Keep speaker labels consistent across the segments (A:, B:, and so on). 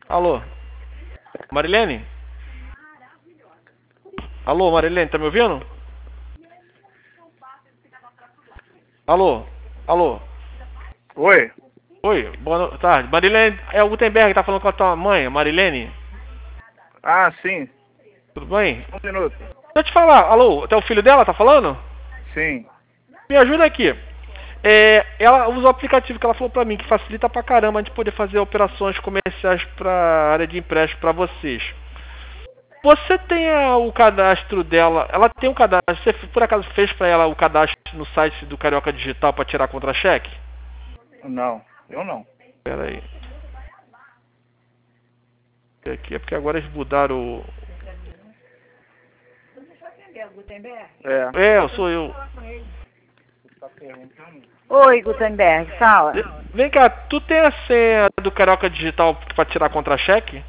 A: Alô? Marilene? Alô, Marilene, tá me ouvindo? Alô? Alô?
B: Oi.
A: Oi, boa tarde. Marilene, é o Gutenberg, tá falando com a tua mãe, a Marilene?
B: Ah, sim.
A: Tudo bem?
B: Um minuto.
A: Deixa eu te falar, alô, até o filho dela tá falando?
B: Sim.
A: Me ajuda aqui. Ela usa o aplicativo que ela falou pra mim, que facilita pra caramba a gente poder fazer operações comerciais pra área de empréstimo pra vocês. Você tem o cadastro dela, ela tem um cadastro, você por acaso fez pra ela o cadastro no site do Carioca Digital pra tirar contra-cheque?
B: Não, eu não.
A: Pera aí. Aqui é porque agora eles mudaram o...
B: É.
A: Sou eu.
C: Oi, Gutenberg, fala.
A: Vem cá, tu tem a senha do Carioca Digital pra tirar contra-cheque?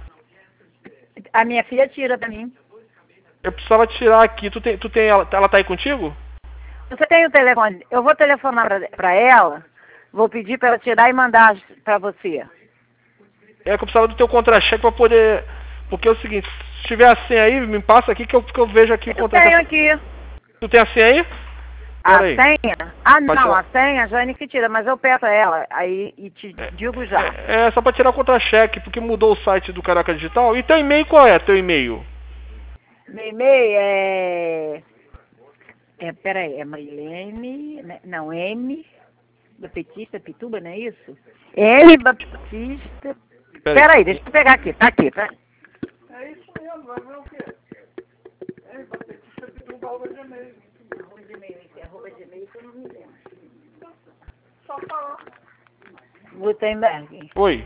C: A minha filha tira pra mim.
A: Eu precisava tirar aqui. Tu tem ela tá aí contigo?
C: Você tem o telefone? Eu vou telefonar pra ela, vou pedir pra ela tirar e mandar pra você.
A: É que eu precisava do teu contra-cheque pra poder... Porque é o seguinte, se tiver a senha aí, me passa aqui que eu vejo aqui o
C: Eu
A: contra-cheque.
C: tenho aqui.
A: Tu tem a senha aí?
C: A
A: Pera aí.
C: senha? Ah,
A: Pode
C: não,
A: falar.
C: a senha a Jane que tira, mas eu peço a ela aí e te digo já.
A: É só pra tirar o contra-cheque, porque mudou o site do Carioca Digital. E teu e-mail qual é, teu e-mail?
C: Meu e-mail peraí, é Marilene, né? Não, M, Baptista, Pituba, não é isso? M, Baptista... Peraí, deixa eu pegar aqui, tá aqui, tá?
B: É isso mesmo, vai ver o quê? É, Baptista Pituba, @gmail.
C: @gmail que eu não me lembro. Só falar. Gutenberg.
A: Oi.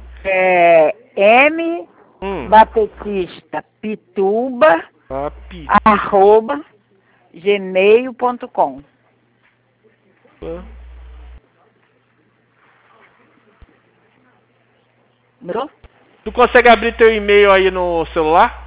C: M, Baptista, Pituba, @gmail.com. Mudou?
A: Tu consegue abrir teu e-mail aí no celular?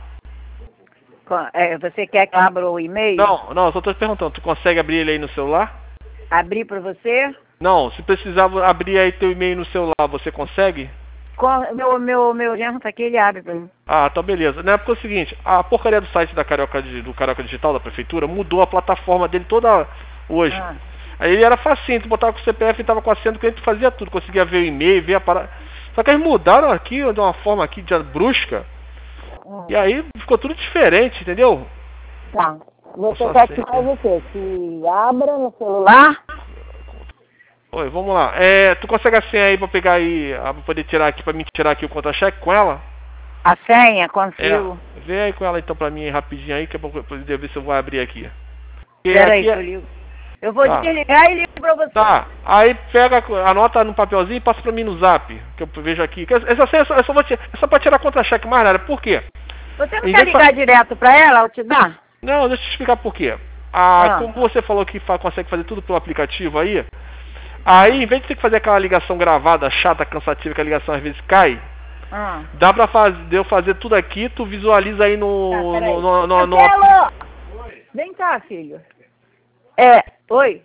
C: Você quer que eu abra o e-mail?
A: Não, só tô te perguntando. Tu consegue abrir ele aí no celular?
C: Abrir para você?
A: Não, se precisar abrir aí teu e-mail no celular, você consegue?
C: Meu genro tá aqui, ele abre pra mim.
A: Ah, então beleza. Não é porque é o seguinte, a porcaria do site do Carioca Digital, da prefeitura, mudou a plataforma dele toda hoje. Aí ele era facinho, tu botava com o CPF e tava com a senha do cliente, tu fazia tudo, conseguia ver o e-mail, ver a parada. Só que eles mudaram aqui de uma forma aqui de brusca. E aí ficou tudo diferente, entendeu?
C: Tá. Você quer que faz o quê? Que abra no celular?
A: Oi, vamos lá. Tu consegue a senha aí pra pegar aí, pra poder tirar aqui, pra mim tirar aqui o contra-cheque com ela?
C: A senha, consigo.
A: Vê aí com ela então pra mim rapidinho aí, que é pra poder ver se eu vou abrir aqui.
C: Peraí, eu ligo. Eu vou desligar e ligo pra você.
A: Tá, aí pega, anota no papelzinho e passa pra mim no zap, que eu vejo aqui. Essa senha é só pra tirar contra-cheque, mais nada. Por quê?
C: Você não quer ligar direto pra ela ou te dar?
A: Não, deixa eu te explicar por quê. Como você falou que consegue fazer tudo pelo aplicativo aí, em vez de ter que fazer aquela ligação gravada, chata, cansativa, que a ligação às vezes cai, dá pra eu fazer tudo aqui, tu visualiza aí
C: Marcelo! Vem cá, filho. Oi.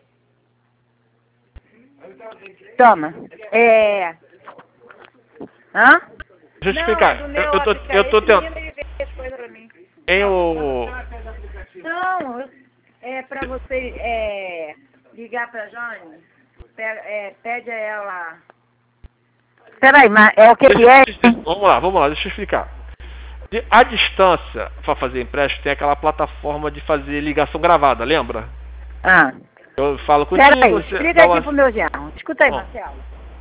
C: Toma. Hã?
A: Deixa eu te explicar. Eu tô tentando.
C: Não, é pra você ligar pra Jane. Pede a ela. Peraí, mas é o que é?
A: Vamos lá, deixa eu explicar. A distância, para fazer empréstimo, tem aquela plataforma de fazer ligação gravada, lembra? Eu falo contigo.
C: Peraí, explica aqui pro meu genro. Escuta aí, Marcelo.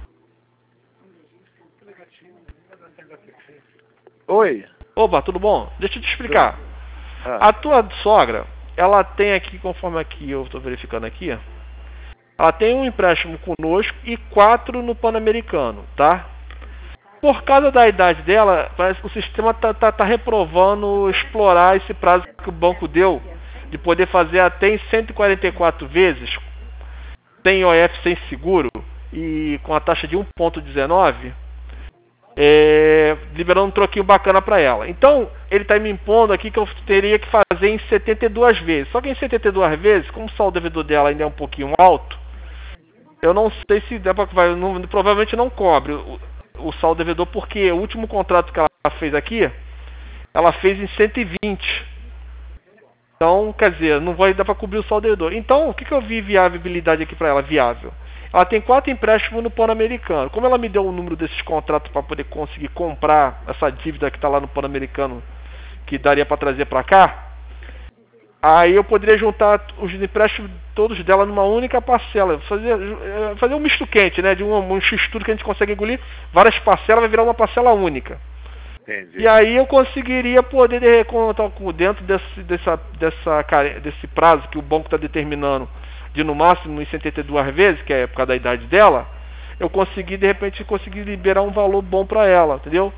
B: Oi.
A: Opa, tudo bom? Deixa eu te explicar. A tua sogra, ela tem aqui, conforme aqui eu estou verificando aqui, ela tem um empréstimo conosco e 4 no Pan-Americano, tá? Por causa da idade dela, parece que o sistema tá reprovando explorar esse prazo que o banco deu de poder fazer até em 144 vezes, sem OF, sem seguro e com a taxa de 1,19, liberando um troquinho bacana para ela. Então, ele está me impondo aqui que eu teria que fazer em 72 vezes. Só que em 72 vezes, como o saldo devedor dela ainda é um pouquinho alto, eu não sei se dá pra, provavelmente não cobre. o saldo devedor, porque o último contrato que ela fez aqui, ela fez em 120. Então, quer dizer, não vai dar para cobrir o saldo devedor. Então, o que eu vi viabilidade aqui para ela? Viável. Ela tem 4 empréstimos no Pan-Americano. Como ela me deu o número desses contratos para poder conseguir comprar essa dívida que está lá no Pan-Americano, que daria para trazer para cá, aí eu poderia juntar os empréstimos todos dela numa única parcela. Fazer um misto quente, né? De um x-tudo que a gente consegue engolir. Várias parcelas, vai virar uma parcela única.
D: Entendi.
A: E aí eu conseguiria poder dentro desse prazo que o banco está determinando, de no máximo em 72 vezes, que é por causa da idade dela, eu consegui, de repente, liberar um valor bom para ela, entendeu?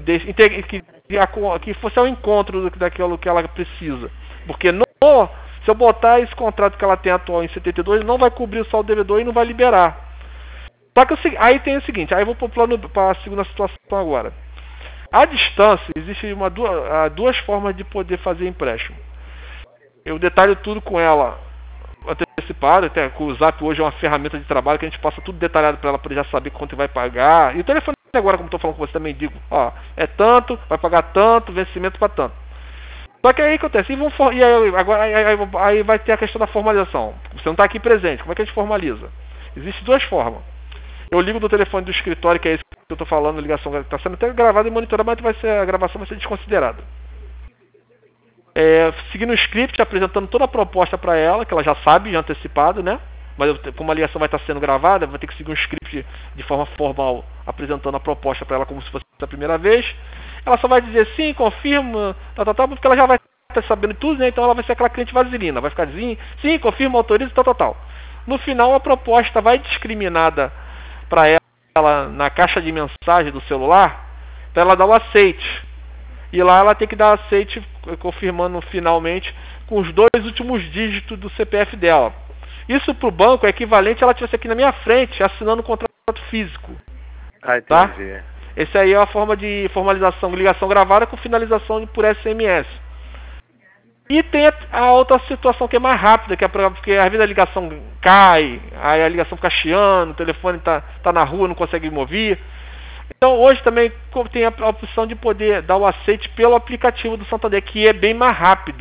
A: Que fosse ao encontro daquilo que ela precisa. Porque se eu botar esse contrato que ela tem atual em 72, não vai cobrir o saldo devedor e não vai liberar. Só que aí tem o seguinte, aí eu vou para a segunda situação agora. À distância, existe duas formas de poder fazer empréstimo. Eu detalho tudo com ela antecipado, até que o Zap hoje é uma ferramenta de trabalho que a gente passa tudo detalhado para ela já saber quanto vai pagar. E o telefone agora, como estou falando com você, também digo, ó, é tanto, vai pagar tanto, vencimento para tanto. Só que aí acontece, aí vai ter a questão da formalização. Você não está aqui presente, como é que a gente formaliza? Existem duas formas. Eu ligo do telefone do escritório, que é esse que eu estou falando, a ligação está sendo até gravada e monitorada, mas a gravação vai ser desconsiderada. Seguindo o script, apresentando toda a proposta para ela, que ela já sabe, já antecipado, né? Mas como a ligação vai estar sendo gravada, vai ter que seguir um script de forma formal, apresentando a proposta para ela como se fosse a primeira vez. Ela só vai dizer sim, confirma, porque ela já vai estar sabendo tudo, né? Então ela vai ser aquela cliente vaselina, vai ficar dizendo sim, confirma, autoriza, tal. No final, a proposta vai discriminada para ela na caixa de mensagem do celular, para ela dar o aceite. E lá ela tem que dar aceite, confirmando finalmente, com os 2 últimos dígitos do CPF dela. Isso para o banco é equivalente a ela estivesse aqui na minha frente, assinando um contrato físico.
D: Ah, entendi.
A: Tá? Essa aí é a forma de formalização, ligação gravada com finalização por SMS. E tem a outra situação que é mais rápida, que é porque às vezes a ligação cai, aí a ligação fica chiando, o telefone tá na rua, não consegue mover. Então hoje também tem a opção de poder dar o aceite pelo aplicativo do Santander, que é bem mais rápido.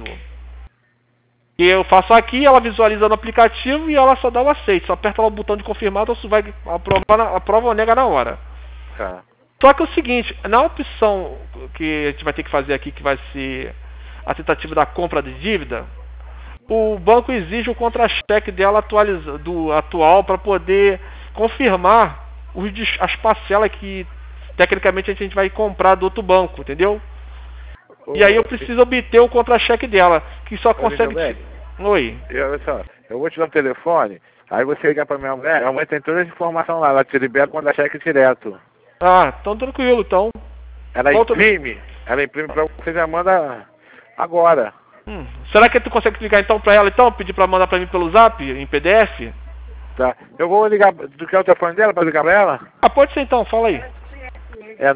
A: E eu faço aqui, ela visualiza no aplicativo e ela só dá o aceite. Só aperta lá o botão de confirmar, ou vai aprova ou nega na hora.
D: Tá.
A: Só que é o seguinte, na opção que a gente vai ter que fazer aqui, que vai ser a tentativa da compra de dívida, o banco exige o contra-cheque dela atual para poder confirmar as parcelas que tecnicamente a gente vai comprar do outro banco, entendeu? E aí eu preciso obter o contra-cheque dela, que só consegue... Oi.
D: Eu vou te dar um telefone, aí você liga pra minha mulher, a mãe tem toda a informação lá, ela te libera o contra-cheque direto.
A: Ah, então tranquilo, então.
D: Ela imprime pra você, já manda agora.
A: Será que tu consegue ligar então pra ela, então? Pedir pra mandar pra mim pelo Zap, em PDF?
D: Tá. Eu vou ligar, tu quer o telefone dela pra ligar pra ela?
A: Ah, pode ser então, fala aí.
D: É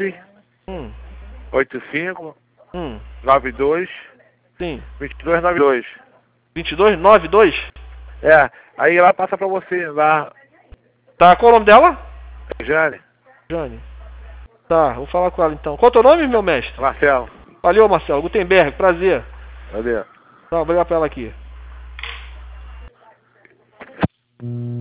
D: 985 92
A: Sim.
D: 2292.
A: 2292?
D: É, aí ela passa pra você lá.
A: Tá, qual o nome dela?
D: Jane.
A: Tá, vou falar com ela então. Qual é o teu nome, meu mestre?
D: Marcelo.
A: Valeu, Marcelo. Gutenberg, prazer.
D: Valeu.
A: Tá, vou ligar pra ela aqui.